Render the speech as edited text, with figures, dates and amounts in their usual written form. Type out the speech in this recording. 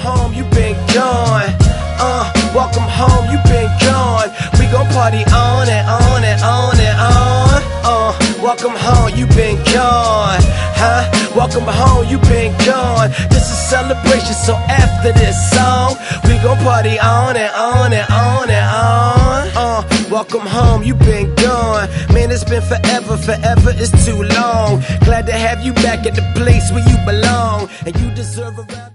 home, you been gone. Welcome home, you been gone. We gon' party on and on and on and on. Welcome home, you been gone. Welcome home, you been gone. This is celebration, so after this song, we gon' party on and on and on and on. Welcome home, you been gone. Man, it's been forever, forever is too long. Glad to have you back at the place where you belong, and you deserve a